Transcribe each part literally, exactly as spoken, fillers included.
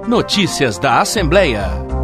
Notícias da Assembleia.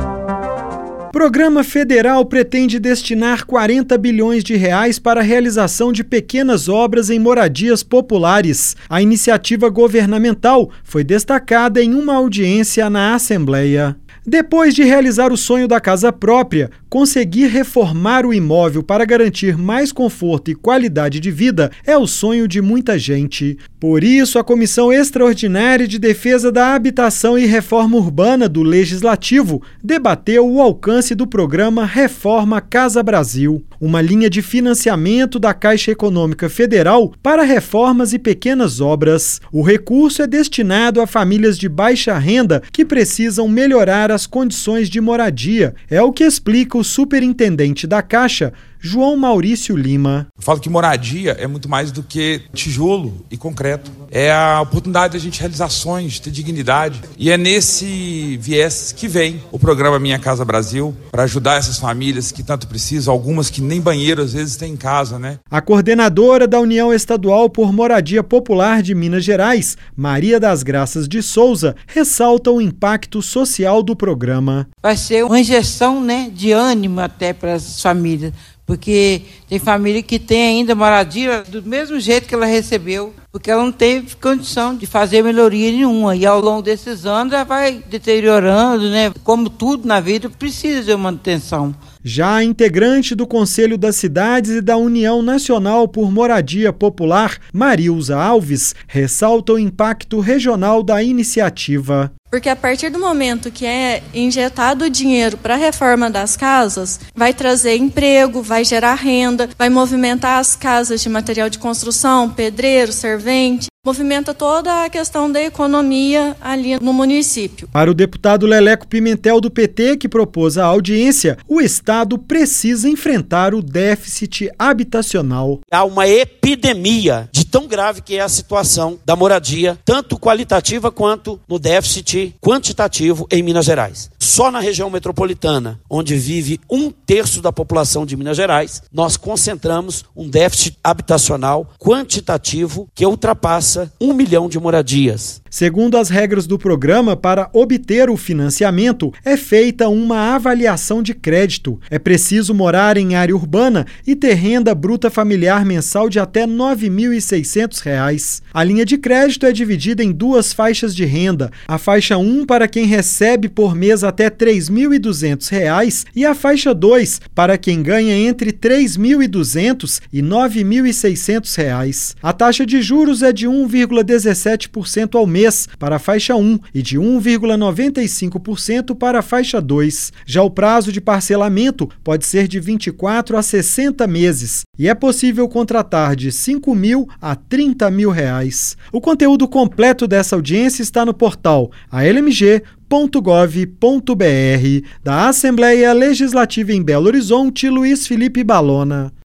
Programa federal pretende destinar quarenta bilhões de reais para a realização de pequenas obras em moradias populares. A iniciativa governamental foi destacada em uma audiência na Assembleia. Depois de realizar o sonho da casa própria, conseguir reformar o imóvel para garantir mais conforto e qualidade de vida é o sonho de muita gente. Por isso, a Comissão Extraordinária de Defesa da Habitação e Reforma Urbana do Legislativo debateu o alcance do programa Reforma Casa Brasil, uma linha de financiamento da Caixa Econômica Federal para reformas e pequenas obras. O recurso é destinado a famílias de baixa renda que precisam melhorar as condições de moradia. É o que explica o superintendente da Caixa, João Maurício Lima. Eu falo que moradia é muito mais do que tijolo e concreto. É a oportunidade de a gente realizar sonhos, ter dignidade. E é nesse viés que vem o programa Minha Casa Brasil, para ajudar essas famílias que tanto precisam, algumas que nem banheiro às vezes têm em casa, né? A coordenadora da União Estadual por Moradia Popular de Minas Gerais, Maria das Graças de Souza, ressalta o impacto social do programa. Vai ser uma injeção, né, de ânimo até para as famílias. Porque tem família que tem ainda moradia do mesmo jeito que ela recebeu, porque ela não teve condição de fazer melhoria nenhuma. E ao longo desses anos ela vai deteriorando, né? Como tudo na vida precisa de manutenção. Já a integrante do Conselho das Cidades e da União Nacional por Moradia Popular, Marilza Alves, ressalta o impacto regional da iniciativa. Porque a partir do momento que é injetado o dinheiro para a reforma das casas, vai trazer emprego, vai gerar renda, vai movimentar as casas de material de construção, pedreiro, servente, movimenta toda a questão da economia ali no município. Para o deputado Leleco Pimentel do P T, que propôs a audiência, o Estado precisa enfrentar o déficit habitacional. Há uma epidemia de tão grave que é a situação da moradia, tanto qualitativa quanto no déficit quantitativo em Minas Gerais. Só na região metropolitana, onde vive um terço da população de Minas Gerais, nós concentramos um déficit habitacional quantitativo que ultrapassa um milhão de moradias. Segundo as regras do programa, para obter o financiamento, é feita uma avaliação de crédito. É preciso morar em área urbana e ter renda bruta familiar mensal de até nove mil e seiscentos reais. A linha de crédito é dividida em duas faixas de renda. A faixa um para quem recebe por mês até três mil e duzentos reais e a faixa dois para quem ganha entre três mil e duzentos e nove mil e seiscentos reais. A taxa de juros é de um vírgula dezessete por cento ao mês para a faixa um e de um vírgula noventa e cinco por cento para a faixa dois. Já o prazo de parcelamento pode ser de vinte e quatro a sessenta meses e é possível contratar de cinco mil a trinta mil reais. O conteúdo completo dessa audiência está no portal a l m g ponto gov ponto b r. Da Assembleia Legislativa em Belo Horizonte, Luiz Felipe Balona.